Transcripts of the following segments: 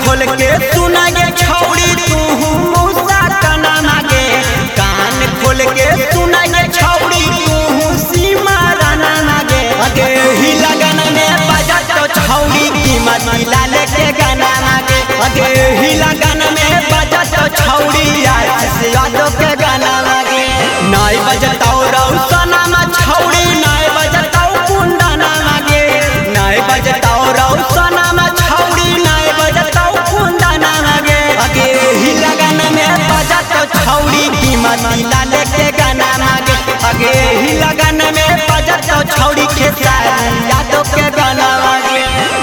खोल के सुना गे छौड़ी तू मूसा कना मागे कान खोल के सुना गे छौड़ी तू सीमा राना मागे अगे ही लगन में बजा तो छौड़ी कीमत लाल के गाना मागे अगे ही लगन में बजा तो छौड़ी से यादों के गाना मागे नाई बजताओ रौसना में छौड़ी नाई बजताओ कुंडना मागे नाई बजताओ रौसना में छौड़ी नाई बजताओ कुंडना मागे अगे ही लगन में बजा तो छौड़ी कीमत लाल के गाना मागे अगे ही लगन में बजा तो छौड़ी खेसारी यादों के गाना मागे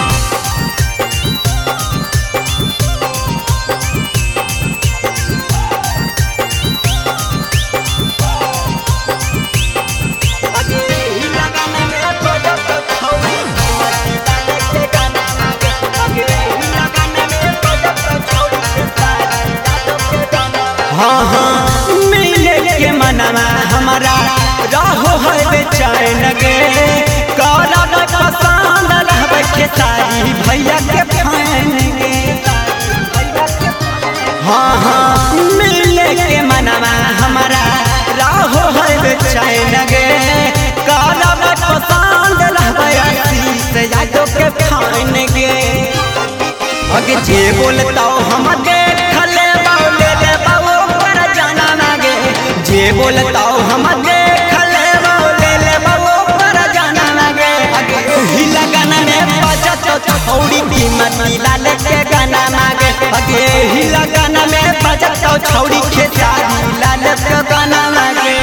हाँ हाँ मिले के मनवा हमारा रहो है बेचैन गे करब पसंद रहबै खेसारी भैया के फैन गे हाँ हाँ मिले के मनवा हमारा रहो है बेचैन गे करब पसंद रहबै से यादों के फैन गे अगे जे बोलताओ हम देख ले जे बोलताओ हम देख ले पर जाना लगे अगे ही लगन में बजा तो छौड़ी कीमत लाल के गाना मागे अगे ही लगन में बजा तो छौड़ी खेसारी लाल के गाना मागे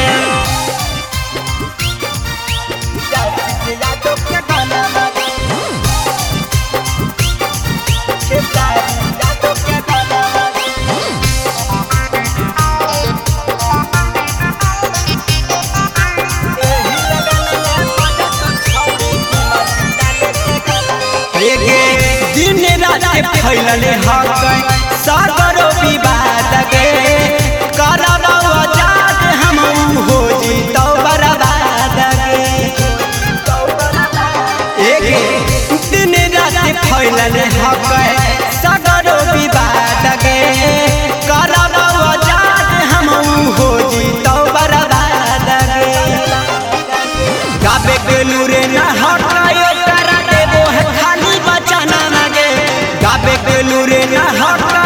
दिन रात फैलले हक सागरो विवाद गे करब आजाद हम हो जीतो बर्बाद गे दिन रात फैलले हक सागरो विवाद गे करब आजाद हम हो जीतो बर्बाद गे गाबे गेलू रे न हटायो करा देबो है खाली बचाना मागे गाबे गेलू रे न हटा